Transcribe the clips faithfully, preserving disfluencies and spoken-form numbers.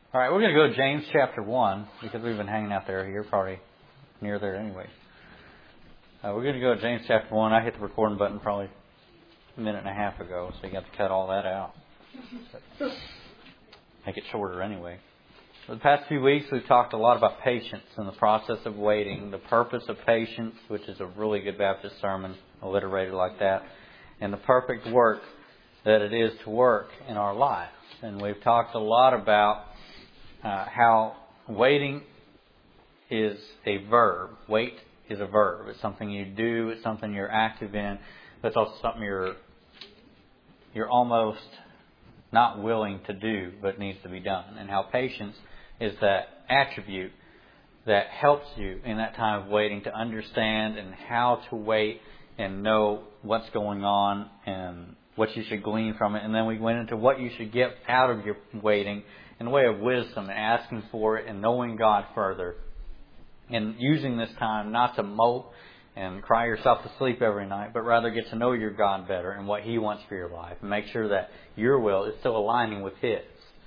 All right, we're going to go to James chapter one because we've been hanging out there. You're probably near there anyway. Uh, we're going to go to James chapter one. I hit the recording button probably a minute and a half ago, so you got to cut all that out. But make it shorter anyway. For the past few weeks, we've talked a lot about patience and the process of waiting, the purpose of patience, which is a really good Baptist sermon, alliterated like that, and the perfect work that it is to work in our lives. And we've talked a lot about uh, how waiting is a verb. Wait is a verb. It's something you do. It's something you're active in. But it's also something you're you're almost not willing to do, but needs to be done. And how patience is that attribute that helps you in that time of waiting to understand and how to wait and know what's going on and what you should glean from it. And then we went into what you should get out of your waiting in the way of wisdom and asking for it and knowing God further. And using this time not to mope and cry yourself to sleep every night, but rather get to know your God better and what He wants for your life. And make sure that your will is still aligning with His.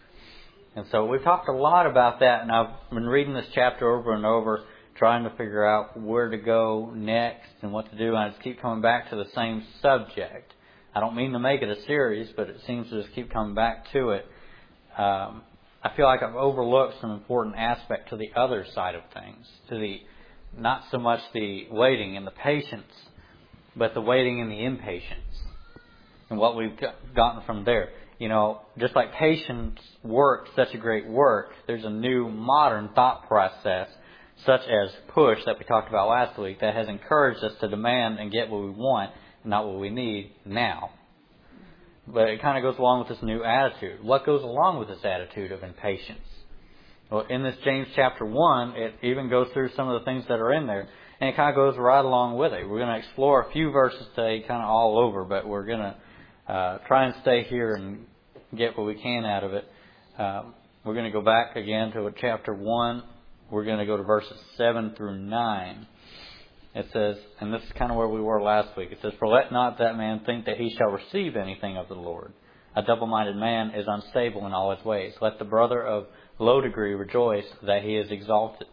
And so we've talked a lot about that, and I've been reading this chapter over and over, trying to figure out where to go next and what to do. And I just keep coming back to the same subject. I don't mean to make it a series, but it seems to just keep coming back to it. Um, I feel like I've overlooked some important aspect to the other side of things, to the not so much the waiting and the patience, but the waiting and the impatience, and what we've gotten from there. You know, just like patience worked such a great work, there's a new modern thought process, such as push that we talked about last week, that has encouraged us to demand and get what we want, not what we need now. But it kind of goes along with this new attitude. What goes along with this attitude of impatience? Well, in this James chapter one, it even goes through some of the things that are in there, and it kind of goes right along with it. We're going to explore a few verses today, kind of all over, but we're going to uh, try and stay here and get what we can out of it. Um, we're going to go back again to chapter one. We're going to go to verses seven through nine. It says, and this is kind of where we were last week, it says, "For let not that man think that he shall receive anything of the Lord. A double-minded man is unstable in all his ways. Let the brother of low degree rejoice that he is exalted."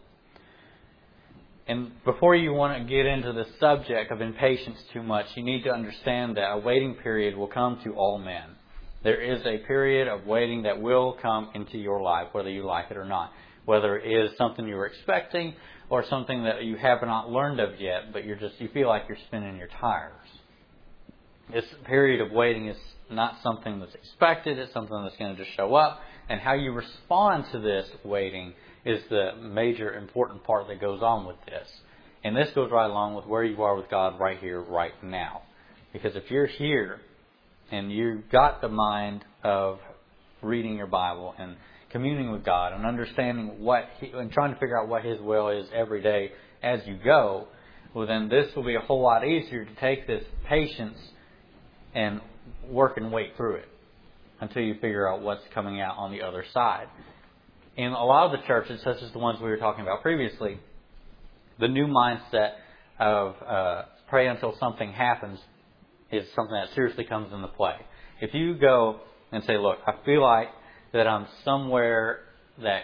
And before you want to get into the subject of impatience too much, you need to understand that a waiting period will come to all men. There is a period of waiting that will come into your life, whether you like it or not. Whether it is something you were expecting or something that you have not learned of yet, but you're just you feel like you're spinning your tires. This period of waiting is not something that's expected. It's something that's going to just show up. And how you respond to this waiting is the major important part that goes on with this. And this goes right along with where you are with God right here, right now. Because if you're here and you've got the mind of reading your Bible and communing with God and understanding what he, and trying to figure out what His will is every day as you go, well then this will be a whole lot easier to take this patience and work and wait through it until you figure out what's coming out on the other side. In a lot of the churches, such as the ones we were talking about previously, the new mindset of uh, pray until something happens is something that seriously comes into play. If you go and say, look, I feel like that I'm somewhere that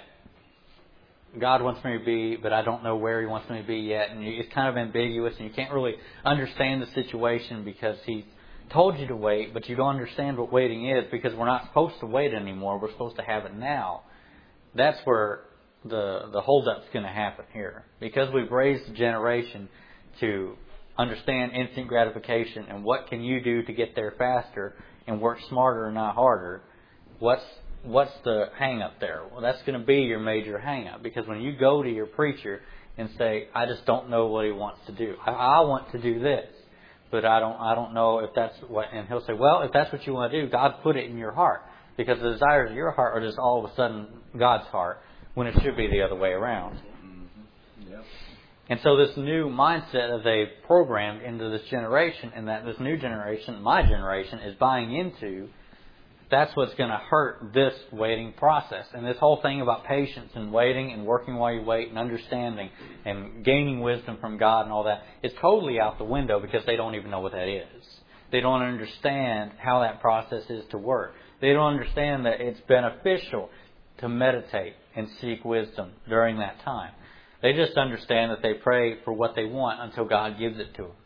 God wants me to be, but I don't know where He wants me to be yet, and it's kind of ambiguous, and you can't really understand the situation because He told you to wait, but you don't understand what waiting is because we're not supposed to wait anymore. We're supposed to have it now. That's where the the holdup's going to happen here. Because we've raised a generation to understand instant gratification and what can you do to get there faster and work smarter and not harder, what's what's the hang-up there? Well, that's going to be your major hang-up. Because when you go to your preacher and say, I just don't know what he wants to do. I, I want to do this. But I don't I don't know if that's what... And he'll say, well, if that's what you want to do, God put it in your heart. Because the desires of your heart are just all of a sudden God's heart, when it should be the other way around. Mm-hmm. Yep. And so this new mindset that they've programmed into this generation, and that this new generation, my generation, is buying into, that's what's going to hurt this waiting process. And this whole thing about patience and waiting and working while you wait and understanding and gaining wisdom from God and all that is totally out the window because they don't even know what that is. They don't understand how that process is to work. They don't understand that it's beneficial. to meditate and seek wisdom during that time. They just understand that they pray for what they want until God gives it to them.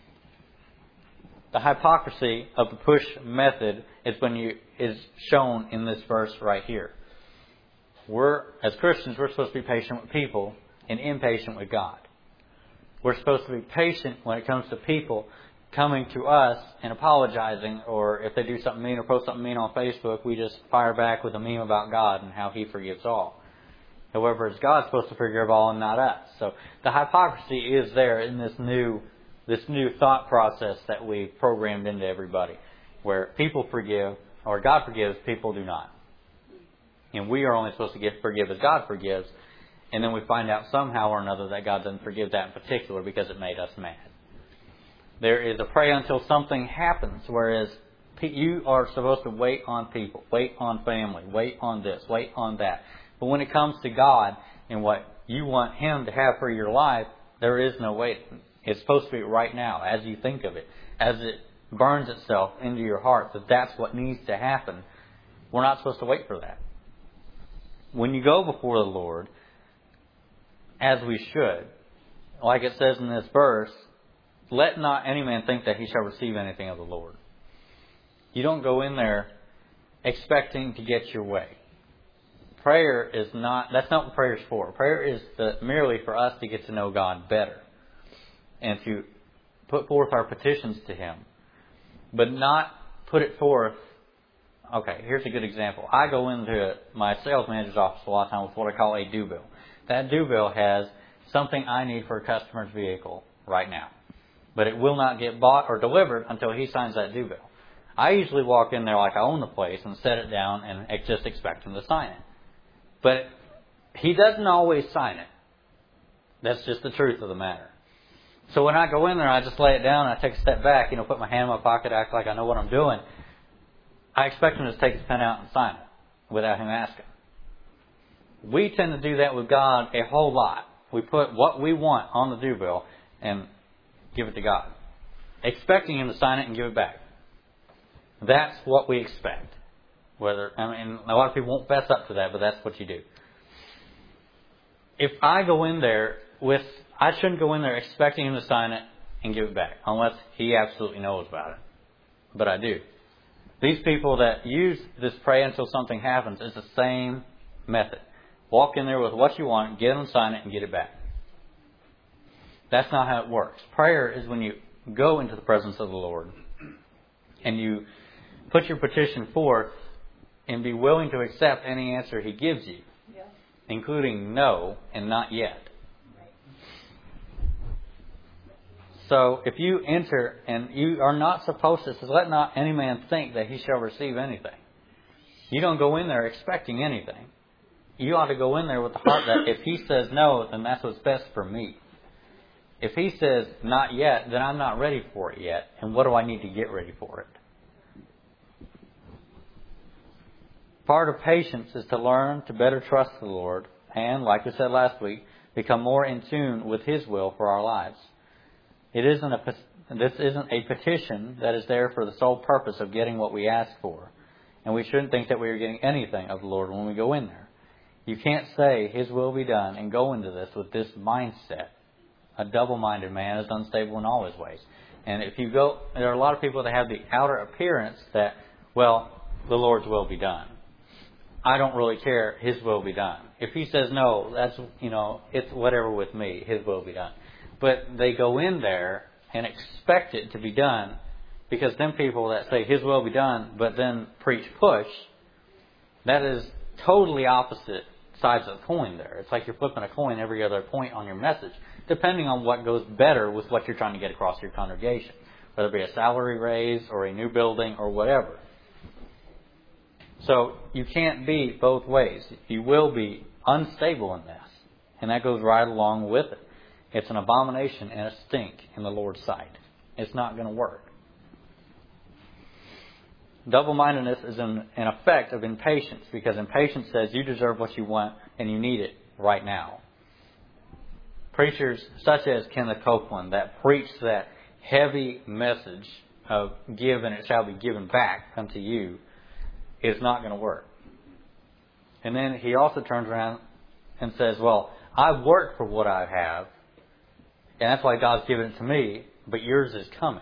The hypocrisy of the push method is when you is shown in this verse right here. We're, as Christians, we're supposed to be patient with people and impatient with God. We're supposed to be patient when it comes to people coming to us and apologizing, or if they do something mean or post something mean on Facebook, we just fire back with a meme about God and how He forgives all. However, it's God supposed to forgive all and not us. So the hypocrisy is there in this new this new thought process that we've programmed into everybody, where people forgive, or God forgives, people do not. And we are only supposed to get forgive as God forgives, and then we find out somehow or another that God doesn't forgive that in particular because it made us mad. There is a pray until something happens, whereas you are supposed to wait on people, wait on family, wait on this, wait on that. But when it comes to God and what you want Him to have for your life, there is no waiting. It's supposed to be right now, as you think of it, as it burns itself into your heart, that that's what needs to happen. We're not supposed to wait for that. When you go before the Lord, as we should, like it says in this verse, let not any man think that he shall receive anything of the Lord. You don't go in there expecting to get your way. Prayer is not, that's not what prayer is for. Prayer is the, merely for us to get to know God better and to put forth our petitions to Him, but not put it forth. Okay, here's a good example. I go into my sales manager's office a lot of times with what I call a due bill. That due bill has something I need for a customer's vehicle right now, but it will not get bought or delivered until he signs that due bill. I usually walk in there like I own the place and set it down and just expect him to sign it. But he doesn't always sign it. That's just the truth of the matter. So when I go in there, I just lay it down and I take a step back, you know, put my hand in my pocket, act like I know what I'm doing. I expect him to take his pen out and sign it without him asking. We tend to do that with God a whole lot. We put what we want on the due bill and give it to God, expecting Him to sign it and give it back. That's what we expect. Whether I mean, a lot of people won't fess up to that, but that's what you do. If I go in there with, I shouldn't go in there expecting Him to sign it and give it back, unless He absolutely knows about it. But I do. These people that use this pray until something happens is the same method. Walk in there with what you want, get them to sign it, and get it back. That's not how it works. Prayer is when you go into the presence of the Lord and you put your petition forth and be willing to accept any answer He gives you, yeah, including no and not yet. Right. So if you enter and you are not supposed to, it says, let not any man think that he shall receive anything. You don't go in there expecting anything. You ought to go in there with the heart that if He says no, then that's what's best for me. If He says not yet, then I'm not ready for it yet. And what do I need to get ready for it? Part of patience is to learn to better trust the Lord and, like we said last week, become more in tune with His will for our lives. It isn't a, this isn't a petition that is there for the sole purpose of getting what we ask for. And we shouldn't think that we are getting anything of the Lord when we go in there. You can't say His will be done and go into this with this mindset. A double-minded man is unstable in all his ways. And if you go, there are a lot of people that have the outer appearance that, well, the Lord's will be done. I don't really care, His will be done. If He says no, that's, you know, it's whatever with me, His will be done. But they go in there and expect it to be done, because them people that say His will be done, but then preach push, that is totally opposite sides of the coin there. It's like you're flipping a coin every other point on your message, depending on what goes better with what you're trying to get across your congregation, whether it be a salary raise or a new building or whatever. So you can't be both ways. You will be unstable in this, and that goes right along with it. It's an abomination and a stink in the Lord's sight. It's not going to work. Double-mindedness is an, an effect of impatience, because impatience says you deserve what you want and you need it right now. Preachers such as Kenneth Copeland that preach that heavy message of give and it shall be given back unto you is not going to work. And then he also turns around and says, well, I've worked for what I have, and that's why God's given it to me, but yours is coming.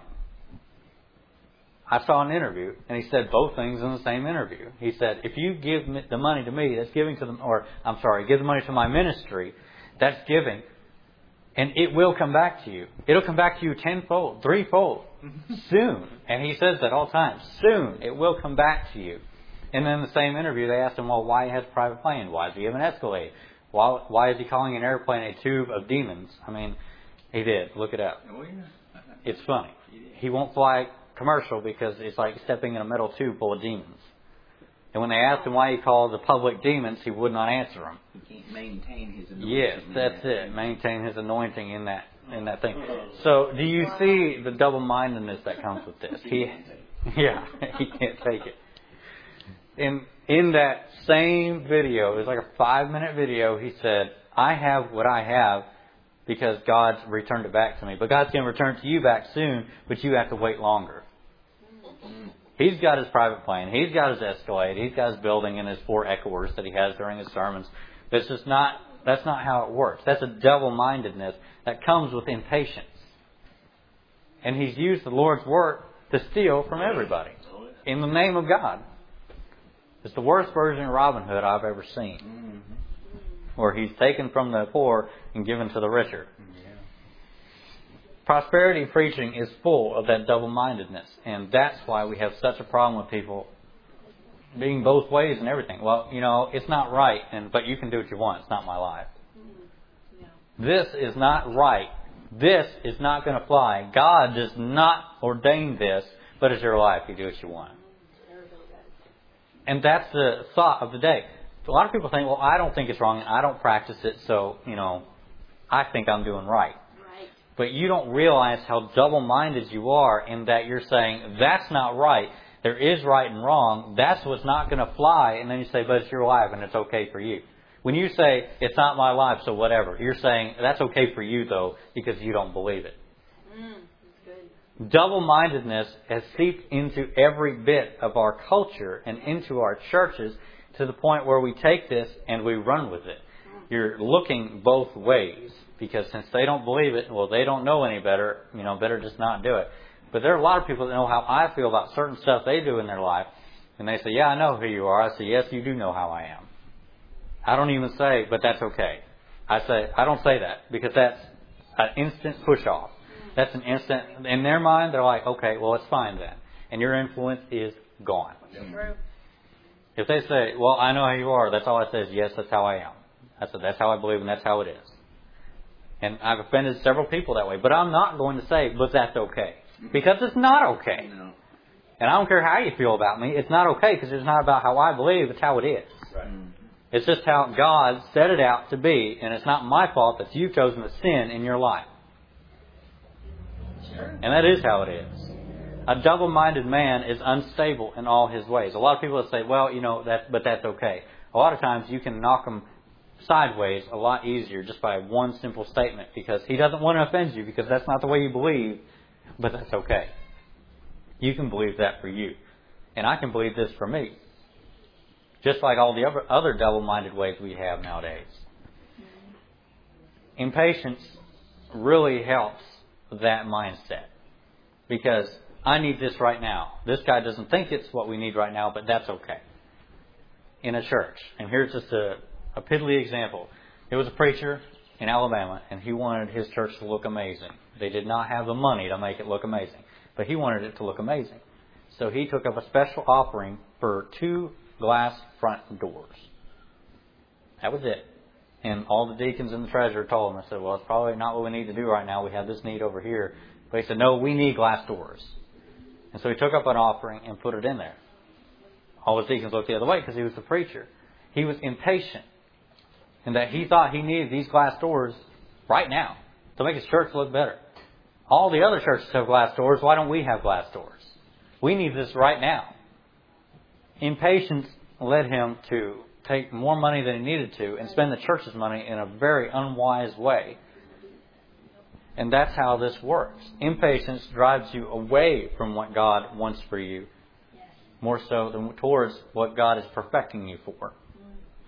I saw an interview, and he said both things in the same interview. He said, if you give the money to me, that's giving to them, or I'm sorry, give the money to my ministry, that's giving, and it will come back to you. It'll come back to you tenfold, threefold, soon. And he says that all the time. Soon, it will come back to you. And then in the same interview, they asked him, well, why he has a private plane? Why does he have an Escalade? Why, why is he calling an airplane a tube of demons? I mean, he did. Look it up. Oh, yeah. It's funny. He won't fly commercial because it's like stepping in a metal tube full of demons. And when they asked him why he called the public demons, he would not answer them. He can't maintain his anointing. Yes, that's it. Maintain his anointing in that in that thing. So, do you see the double-mindedness that comes with this? He, yeah, he can't take it. In in that same video, it was like a five-minute video. He said, "I have what I have because God's returned it back to me. But God's going to return it to you back soon, but you have to wait longer." He's got his private plane. He's got his Escalade. He's got his building and his four echoers that he has during his sermons. But it's just not, that's not how it works. That's a double-mindedness that comes with impatience. And he's used the Lord's work to steal from everybody in the name of God. It's the worst version of Robin Hood I've ever seen. Where he's taken from the poor and given to the richer. Prosperity preaching is full of that double-mindedness. And that's why we have such a problem with people being both ways and everything. Well, you know, it's not right, and but you can do what you want. It's not my life. This is not right. This is not going to fly. God does not ordain this, but it's your life. You do what you want. And that's the thought of the day. A lot of people think, well, I don't think it's wrong, and I don't practice it, so, you know, I think I'm doing right. But you don't realize how double-minded you are in that you're saying, that's not right. There is right and wrong. That's what's not going to fly. And then you say, but it's your life and it's okay for you. When you say, it's not my life, so whatever, you're saying, that's okay for you, though, because you don't believe it. Mm, that's good. Double-mindedness has seeped into every bit of our culture and into our churches to the point where we take this and we run with it. You're looking both ways. Because since they don't believe it, well, they don't know any better, you know, better just not do it. But there are a lot of people that know how I feel about certain stuff they do in their life. And they say, yeah, I know who you are. I say, yes, you do know how I am. I don't even say, but that's okay. I say, I don't say that because that's an instant push-off. That's an instant, in their mind, they're like, okay, well, it's fine then. And your influence is gone. If they say, well, I know how you are, that's all I say is, yes, that's how I am. I said, that's how I believe and that's how it is. And I've offended several people that way. But I'm not going to say, but that's okay. Because it's not okay. No. And I don't care how you feel about me. It's not okay because it's not about how I believe. It's how it is. Right. It's just how God set it out to be. And it's not my fault that you've chosen to sin in your life. Sure. And that is how it is. A double-minded man is unstable in all his ways. A lot of people say, well, you know, that, but that's okay. A lot of times you can knock them sideways a lot easier just by one simple statement because he doesn't want to offend you because that's not the way you believe, but that's okay. You can believe that for you. And I can believe this for me. Just like all the other, other double-minded ways we have nowadays. Impatience really helps that mindset because I need this right now. This guy doesn't think it's what we need right now, but that's okay. In a church. And here's just a A piddly example. There was a preacher in Alabama, and he wanted his church to look amazing. They did not have the money to make it look amazing, but he wanted it to look amazing. So he took up a special offering for two glass front doors. That was it. And all the deacons and the treasurer told him, I said, well, it's probably not what we need to do right now. We have this need over here. But he said, no, we need glass doors. And so he took up an offering and put it in there. All the deacons looked the other way because he was the preacher. He was impatient. And that he thought he needed these glass doors right now to make his church look better. All the other churches have glass doors. Why don't we have glass doors? We need this right now. Impatience led him to take more money than he needed to and spend the church's money in a very unwise way. And that's how this works. Impatience drives you away from what God wants for you, more so than towards what God is perfecting you for.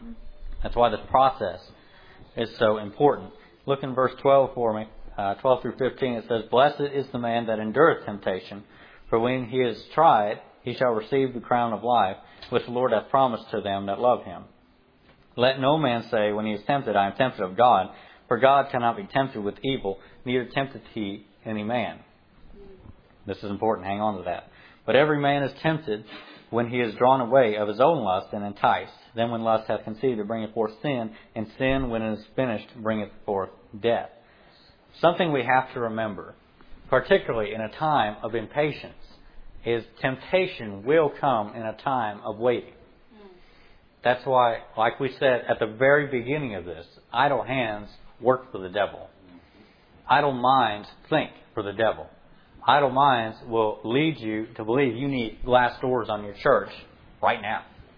That's why this process is so important. Look in verse twelve for me, uh, twelve through fifteen. It says, "Blessed is the man that endureth temptation, for when he is tried, he shall receive the crown of life, which the Lord hath promised to them that love him. Let no man say, when he is tempted, I am tempted of God. For God cannot be tempted with evil, neither tempteth he any man." This is important. Hang on to that. "But every man is tempted when he is drawn away of his own lust and enticed. Then when lust hath conceived, it bringeth forth sin, and sin, when it is finished, bringeth forth death." Something we have to remember, particularly in a time of impatience, is temptation will come in a time of waiting. That's why, like we said at the very beginning of this, idle hands work for the devil. Idle minds think for the devil. Idle minds will lead you to believe you need glass doors on your church right now.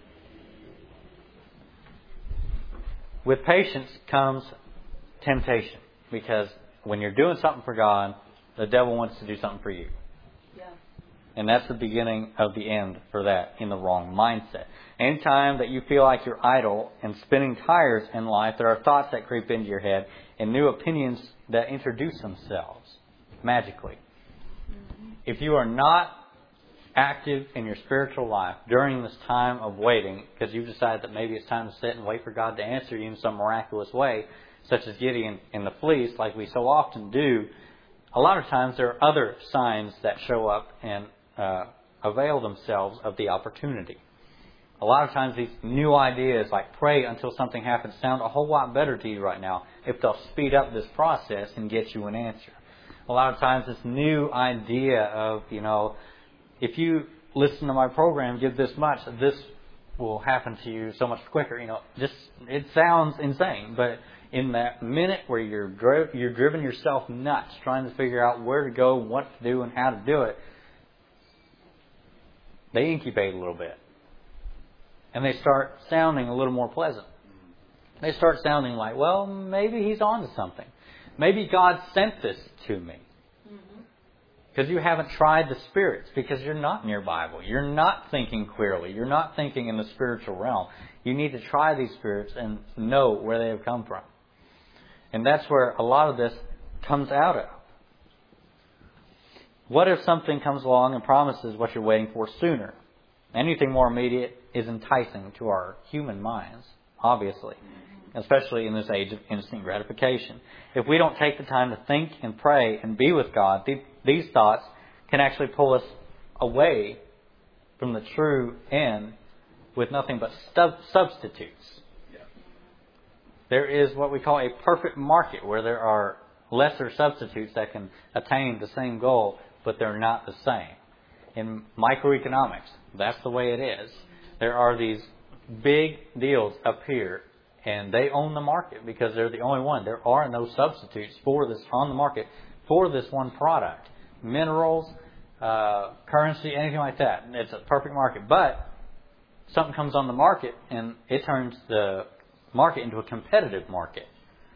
With patience comes temptation, because when you're doing something for God, the devil wants to do something for you. Yeah. And that's the beginning of the end for that, in the wrong mindset. Anytime that you feel like you're idle and spinning tires in life, there are thoughts that creep into your head and new opinions that introduce themselves magically. Mm-hmm. If you are not active in your spiritual life during this time of waiting, because you've decided that maybe it's time to sit and wait for God to answer you in some miraculous way, such as Gideon in the fleece, like we so often do, a lot of times there are other signs that show up and uh, avail themselves of the opportunity. A lot of times these new ideas, like pray until something happens, sound a whole lot better to you right now if they'll speed up this process and get you an answer. A lot of times this new idea of, you know, if you listen to my program, give this much, this will happen to you so much quicker. You know, just it sounds insane, but in that minute where you're dri- you're driven yourself nuts trying to figure out where to go, what to do, and how to do it, they incubate a little bit. And they start sounding a little more pleasant. They start sounding like, well, maybe he's on to something. Maybe God sent this to me. Because you haven't tried the spirits, because you're not in your Bible. You're not thinking clearly. You're not thinking in the spiritual realm. You need to try these spirits and know where they have come from. And that's where a lot of this comes out of. What if something comes along and promises what you're waiting for sooner? Anything more immediate is enticing to our human minds, obviously, especially in this age of instant gratification. If we don't take the time to think and pray and be with God, these thoughts can actually pull us away from the true end with nothing but stub- substitutes. Yeah. There is what we call a perfect market, where there are lesser substitutes that can attain the same goal, but they're not the same. In microeconomics, that's the way it is. There are these big deals up here, and they own the market because they're the only one. There are no substitutes for this on the market for this one product. Minerals, uh, currency, anything like that. It's a perfect market. But something comes on the market and it turns the market into a competitive market.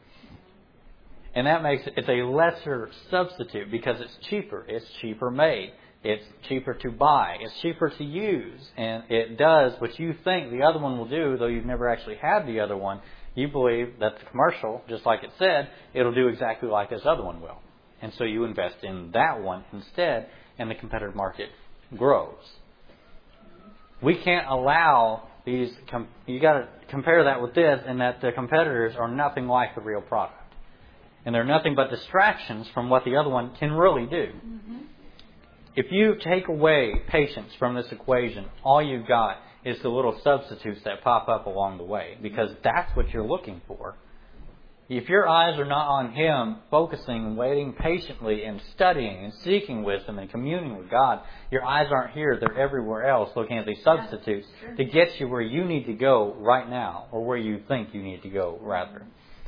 And that makes it, it's a lesser substitute because it's cheaper. It's cheaper made. It's cheaper to buy. It's cheaper to use. And it does what you think the other one will do, though you've never actually had the other one. You believe that the commercial, just like it said, it'll do exactly like this other one will. And so you invest in that one instead, and the competitive market grows. We can't allow these, com- you got to compare that with this, in that the competitors are nothing like the real product. And they're nothing but distractions from what the other one can really do. Mm-hmm. If you take away patience from this equation, all you've got is the little substitutes that pop up along the way, because that's what you're looking for. If your eyes are not on Him, focusing and waiting patiently and studying and seeking wisdom and communing with God, your eyes aren't here, they're everywhere else looking at these substitutes to get you where you need to go right now, or where you think you need to go, rather.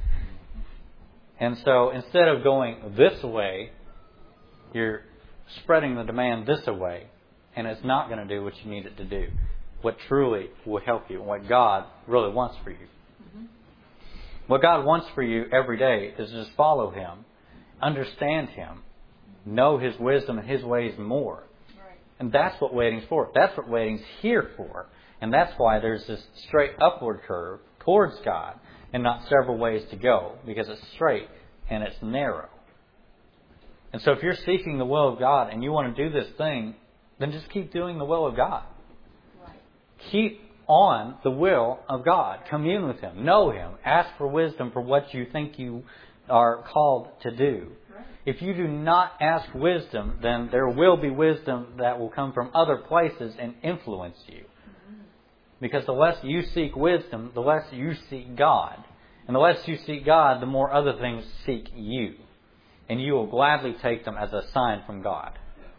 And so instead of going this way, you're spreading the demand this way, and it's not going to do what you need it to do, what truly will help you, and what God really wants for you. Mm-hmm. What God wants for you every day is just follow Him, understand Him, know His wisdom and His ways more. Right. And that's what waiting's for. That's what waiting's here for. And that's why there's this straight upward curve towards God and not several ways to go, because it's straight and it's narrow. And so if you're seeking the will of God and you want to do this thing, then just keep doing the will of God. Right. Keep on the will of God. Commune with Him. Know Him. Ask for wisdom for what you think you are called to do. Right. If you do not ask wisdom, then there will be wisdom that will come from other places and influence you. Mm-hmm. Because the less you seek wisdom, the less you seek God. And the less you seek God, the more other things seek you. And you will gladly take them as a sign from God.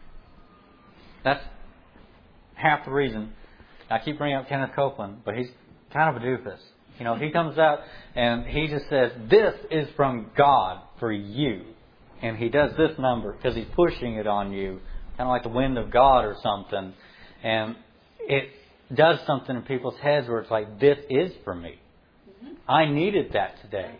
That's half the reason. I keep bringing up Kenneth Copeland, but he's kind of a doofus. You know, he comes out and he just says, this is from God for you. And he does this number because he's pushing it on you, kind of like the wind of God or something. And it does something in people's heads where it's like, this is for me. I needed that today.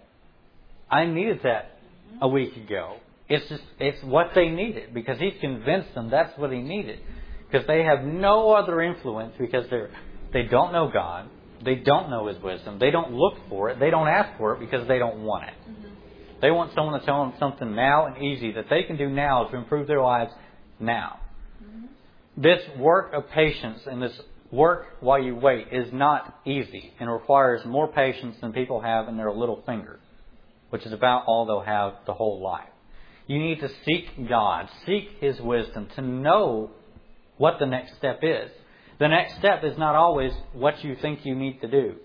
I needed that a week ago. It's just, it's what they needed, because he's convinced them that's what he needed. Because they have no other influence, because they're, they don't know God. They don't know His wisdom. They don't look for it. They don't ask for it because they don't want it. Mm-hmm. They want someone to tell them something now and easy that they can do now to improve their lives now. Mm-hmm. This work of patience and this work while you wait is not easy and requires more patience than people have in their little finger, which is about all they'll have the whole life. You need to seek God, seek His wisdom to know what the next step is. The next step is not always what you think you need to do.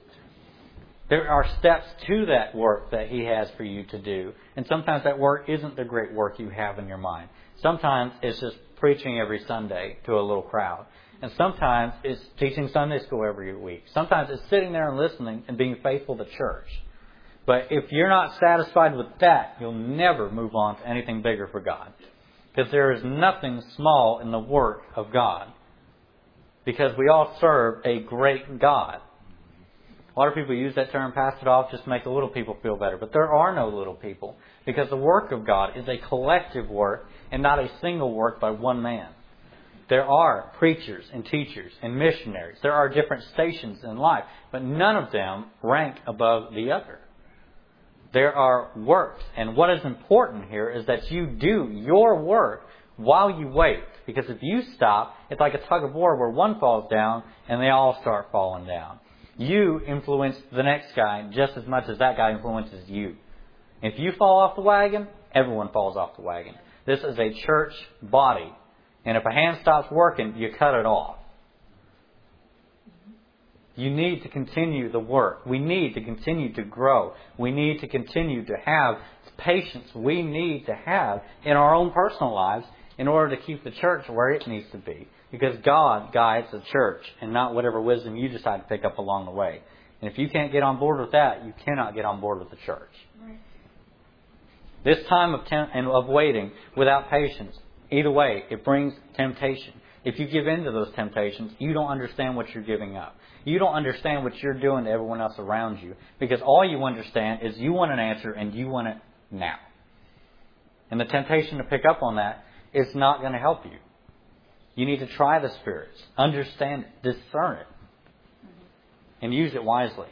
There are steps to that work that He has for you to do. And sometimes that work isn't the great work you have in your mind. Sometimes it's just preaching every Sunday to a little crowd. And sometimes it's teaching Sunday school every week. Sometimes it's sitting there and listening and being faithful to church. But if you're not satisfied with that, you'll never move on to anything bigger for God. Because there is nothing small in the work of God. Because we all serve a great God. A lot of people use that term, pass it off, just to make the little people feel better. But there are no little people. Because the work of God is a collective work and not a single work by one man. There are preachers and teachers and missionaries. There are different stations in life. But none of them rank above the other. There are works. And what is important here is that you do your work while you wait. Because if you stop, it's like a tug of war where one falls down and they all start falling down. You influence the next guy just as much as that guy influences you. If you fall off the wagon, everyone falls off the wagon. This is a church body. And if a hand stops working, you cut it off. You need to continue the work. We need to continue to grow. We need to continue to have patience we need to have in our own personal lives in order to keep the church where it needs to be. Because God guides the church and not whatever wisdom you decide to pick up along the way. And if you can't get on board with that, you cannot get on board with the church. Right. This time of, tem- and of waiting without patience, either way, it brings temptation. If you give in to those temptations, you don't understand what you're giving up. You don't understand what you're doing to everyone else around you. Because all you understand is you want an answer and you want it now. And the temptation to pick up on that is not going to help you. You need to try the spirits, understand it, discern it, and use it wisely.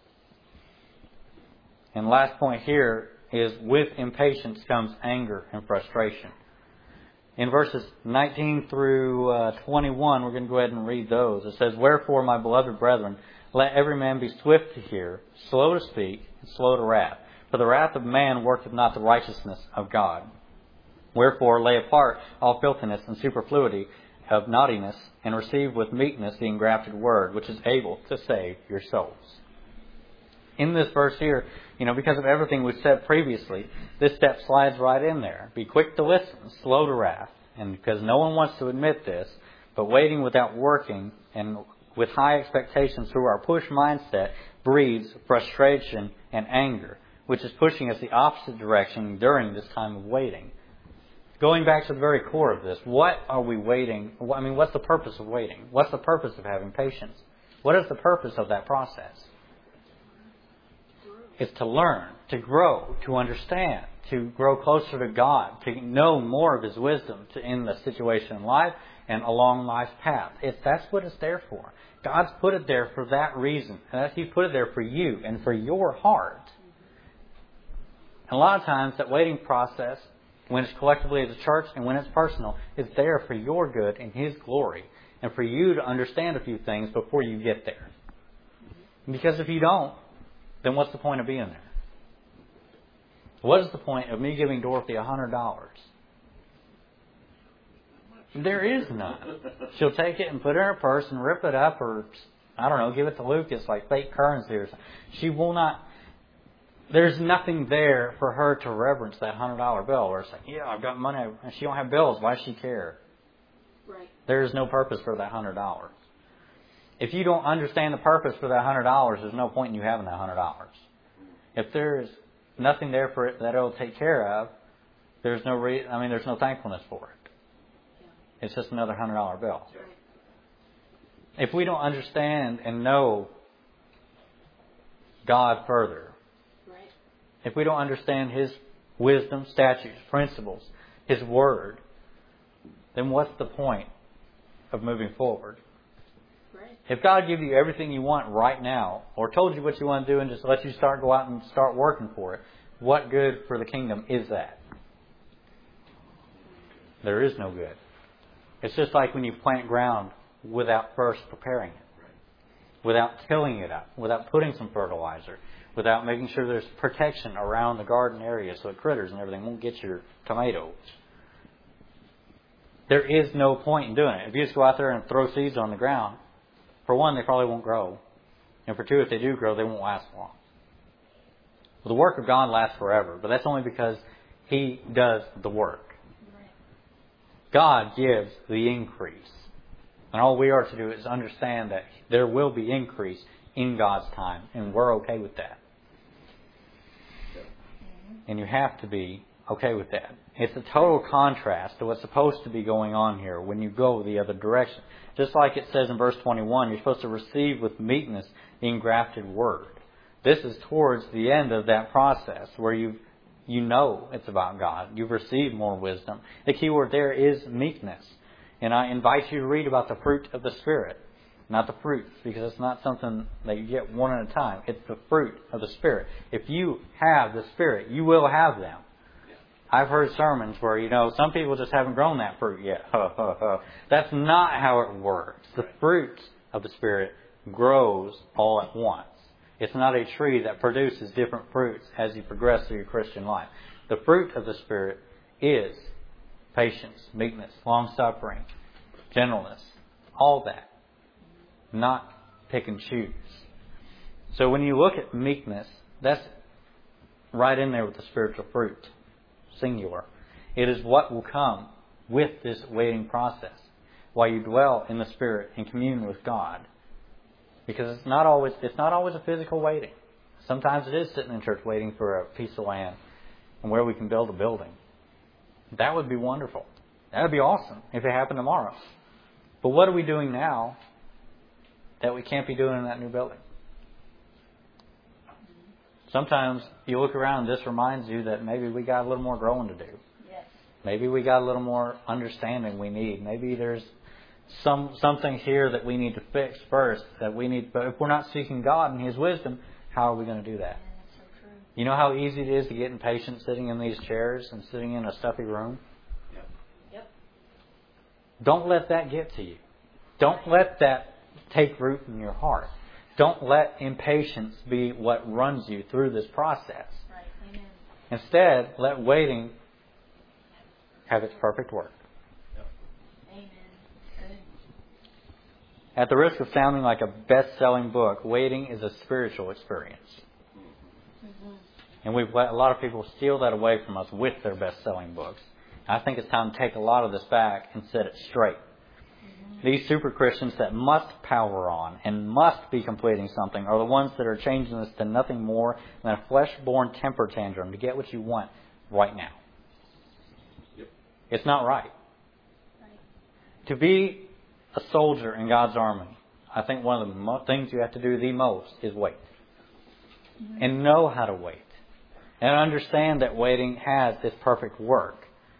And last point here is with impatience comes anger and frustration. In verses nineteen through uh, twenty-one, we're going to go ahead and read those. It says, "Wherefore, my beloved brethren, let every man be swift to hear, slow to speak, and slow to wrath. For the wrath of man worketh not the righteousness of God. Wherefore, lay apart all filthiness and superfluity of naughtiness, and receive with meekness the engrafted word, which is able to save your souls." In this verse here, you know, because of everything we've said previously, this step slides right in there. Be quick to listen, slow to wrath. And because no one wants to admit this, but waiting without working and with high expectations through our push mindset breeds frustration and anger, which is pushing us the opposite direction during this time of waiting. Going back to the very core of this, what are we waiting? I mean, what's the purpose of waiting? What's the purpose of having patience? What is the purpose of that process? It's to learn, to grow, to understand, to grow closer to God, to know more of His wisdom to, in the situation in life, and along life's path. It, that's what it's there for. God's put it there for that reason. And that's, He put it there for you and for your heart. And a lot of times that waiting process, when it's collectively as a church and when it's personal, is there for your good and His glory. And for you to understand a few things before you get there. Because if you don't, then what's the point of being there? What is the point of me giving Dorothy a hundred dollars? There is none. She'll take it and put it in her purse and rip it up, or I don't know, give it to Lucas like fake currency or something. She will not. There's nothing there for her to reverence that hundred dollar bill. Or it's like, yeah, I've got money, and she don't have bills. Why does she care? Right. There is no purpose for that hundred dollars. If you don't understand the purpose for that hundred dollars, there's no point in you having that hundred dollars. If there's nothing there for it that it'll take care of, there's no re- I mean, there's no thankfulness for it. Yeah. It's just another hundred dollar bill. Right. If we don't understand and know God further, right. If we don't understand His wisdom, statutes, principles, His Word, then what's the point of moving forward? Right. If God gave you everything you want right now, or told you what you want to do and just let you start go out and start working for it, what good for the kingdom is that? There is no good. It's just like when you plant ground without first preparing it, without tilling it up, without putting some fertilizer, without making sure there's protection around the garden area so the critters and everything won't get your tomatoes. There is no point in doing it. If you just go out there and throw seeds on the ground, for one, they probably won't grow. And for two, if they do grow, they won't last long. Well, the work of God lasts forever, but that's only because He does the work. God gives the increase. And all we are to do is understand that there will be increase in God's time, and we're okay with that. And you have to be okay with that. It's a total contrast to what's supposed to be going on here when you go the other direction. Just like it says in verse twenty-one, you're supposed to receive with meekness the engrafted word. This is towards the end of that process where you you know it's about God. You've received more wisdom. The key word there is meekness. And I invite you to read about the fruit of the Spirit. Not the fruits, because it's not something that you get one at a time. It's the fruit of the Spirit. If you have the Spirit, you will have them. I've heard sermons where, you know, some people just haven't grown that fruit yet. That's not how it works. The fruit of the Spirit grows all at once. It's not a tree that produces different fruits as you progress through your Christian life. The fruit of the Spirit is patience, meekness, long-suffering, gentleness, all that. Not pick and choose. So when you look at meekness, that's right in there with the spiritual fruit. Singular. It is what will come with this waiting process while you dwell in the Spirit and commune with God. Because it's not always it's not always a physical waiting. Sometimes it is sitting in church waiting for a piece of land and where we can build a building. That would be wonderful. That would be awesome if it happened tomorrow. But what are we doing now that we can't be doing in that new building? Sometimes you look around and this reminds you that maybe we got a little more growing to do. Yes. Maybe we got a little more understanding we need. Maybe there's some something here that we need to fix first. That we need. But if we're not seeking God and His wisdom, how are we going to do that? Yeah, that's so true. You know how easy it is to get impatient sitting in these chairs and sitting in a stuffy room? Yep. Yep. Don't let that get to you. Don't let that take root in your heart. Don't let impatience be what runs you through this process. Right. Amen. Instead, let waiting have its perfect work. Yep. Amen. Good. At the risk of sounding like a best-selling book, waiting is a spiritual experience. Mm-hmm. And we've let a lot of people steal that away from us with their best-selling books. I think it's time to take a lot of this back and set it straight. These super Christians that must power on and must be completing something are the ones that are changing this to nothing more than a flesh-born temper tantrum to get what you want right now. Yep. It's not right. right. To be a soldier in God's army, I think one of the mo- things you have to do the most is wait. Mm-hmm. And know how to wait. And understand that waiting has its perfect work.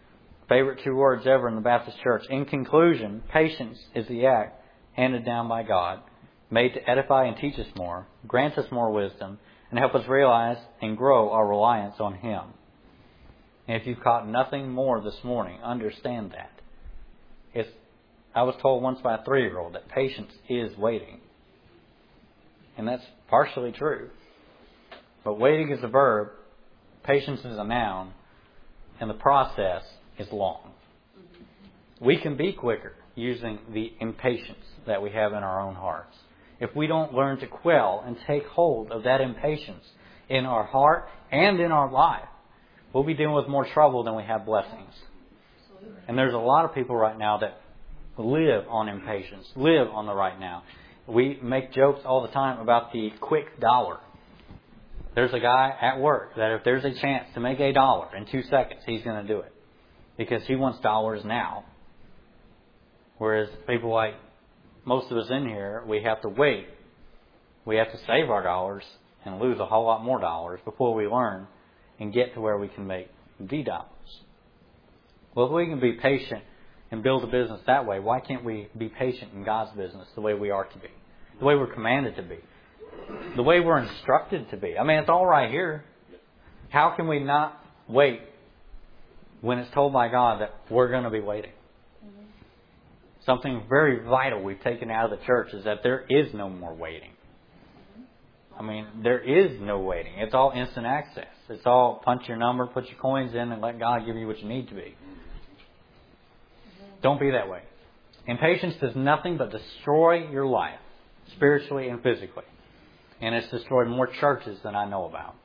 Favorite two words ever in the Baptist Church. In conclusion, patience is the act handed down by God, made to edify and teach us more, grant us more wisdom, and help us realize and grow our reliance on Him. And if you've caught nothing more this morning, understand that. It's, I was told once by a three-year-old that patience is waiting. And that's partially true. But waiting is a verb, patience is a noun, and the process is long. We can be quicker using the impatience that we have in our own hearts. If we don't learn to quell and take hold of that impatience in our heart and in our life, we'll be dealing with more trouble than we have blessings. And there's a lot of people right now that live on impatience, live on the right now. We make jokes all the time about the quick dollar. There's a guy at work that if there's a chance to make a dollar in two seconds, he's going to do it. Because he wants dollars now. Whereas people like most of us in here, we have to wait. We have to save our dollars and lose a whole lot more dollars before we learn and get to where we can make the dollars. Well, if we can be patient and build a business that way, why can't we be patient in God's business the way we are to be? The way we're commanded to be? The way we're instructed to be? I mean, it's all right here. How can we not wait when it's told by God that we're going to be waiting? Mm-hmm. Something very vital we've taken out of the church is that there is no more waiting. I mean, there is no waiting. It's all instant access. It's all punch your number, put your coins in, and let God give you what you need to be. Don't be that way. Impatience does nothing but destroy your life, spiritually and physically. And it's destroyed more churches than I know about.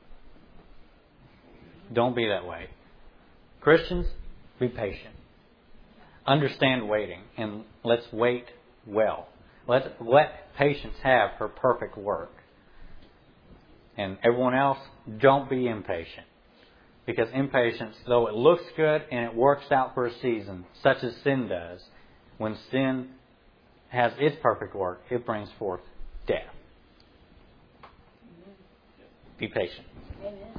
Don't be that way. Christians, be patient. Understand waiting, and let's wait well. Let, let patience have her perfect work. And everyone else, don't be impatient. Because impatience, though it looks good and it works out for a season, such as sin does, when sin has its perfect work, it brings forth death. Be patient. Amen.